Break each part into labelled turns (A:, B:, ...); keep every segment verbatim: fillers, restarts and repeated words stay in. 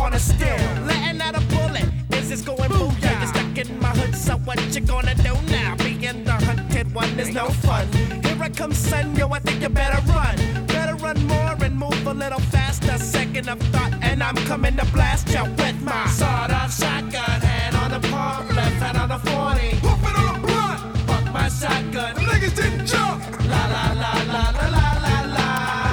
A: wanna steal. Letting out a bullet, is this going booyah? You're stuck in my hood, so what you gonna do now? Being the hunted one is no fun. Here I come, son, yo, I think you better run. Better run more and move a little faster. Second of thought, and I'm coming to blast you with my sawed-off shotgun. Hand on the pump, left hand on the forty.
B: Pump it on the blunt.
A: Fuck my shotgun.
B: The niggas didn't jump.
A: La la la la la la la la.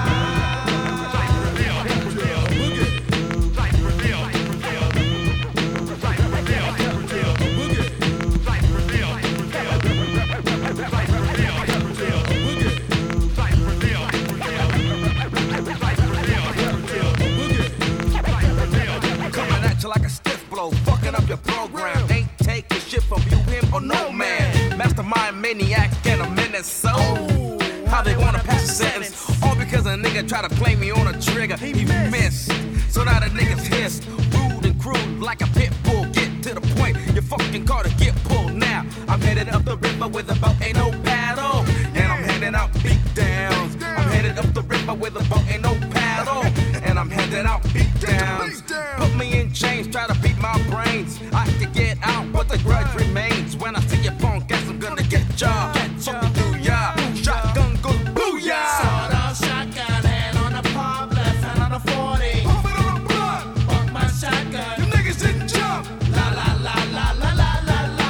C: Like a stiff blow, fucking up your program. Ain't taking shit from you, him, or no man. Mastermind maniac and a menace. So how they wanna pass a sentence? All because a nigga try to play me on a trigger. He missed. So now the niggas hissed. Rude and crude like a pit bull. Get to the point. Your fucking car to get pulled now. I'm headed up the river with a boat, ain't no paddle. And I'm handing out beat downs. I'm headed up the river with a boat, ain't no paddle. And I'm handing out beat downs. Put me in chains, try to beat my brains. I can get out, but the grudge remains. When I see your punk ass, I'm gonna get ya. Fucking do ya. Shotgun goes booyah.
A: Sawed-off shotgun, hand on the pump, left hand on the forty.
B: Pump it on the blunt.
A: Fuck my shotgun.
B: You niggas didn't jump.
A: La la la la la la la la.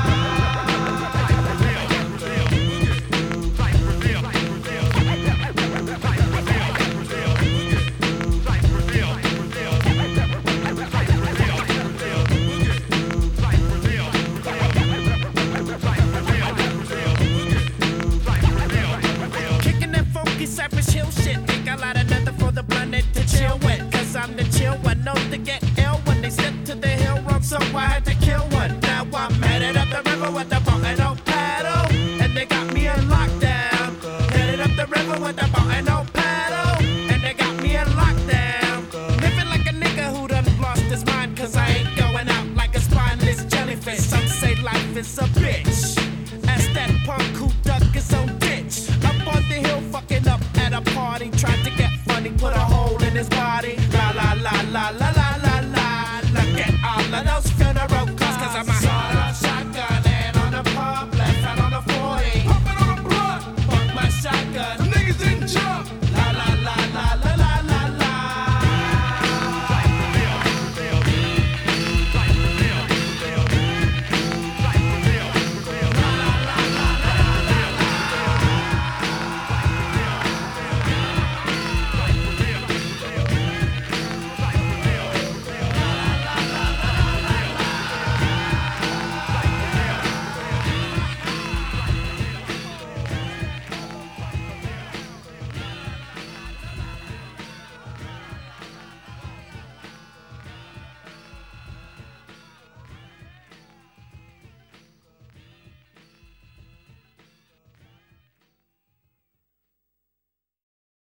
A: Kicking that funky Cypress Hill shit. Think I light another for the blunted to chill with. Cause I'm the chill one, known to get ill when they step to the hill road, so I had to kill one. Now I'm headed up the river with the boat and no paddle. And they got me in lockdown. Headed up the river with the boat and no paddle. And they got me in lockdown. Living like a nigga who done lost his mind. Cause I ain't going out like a spineless jellyfish. Some say life is a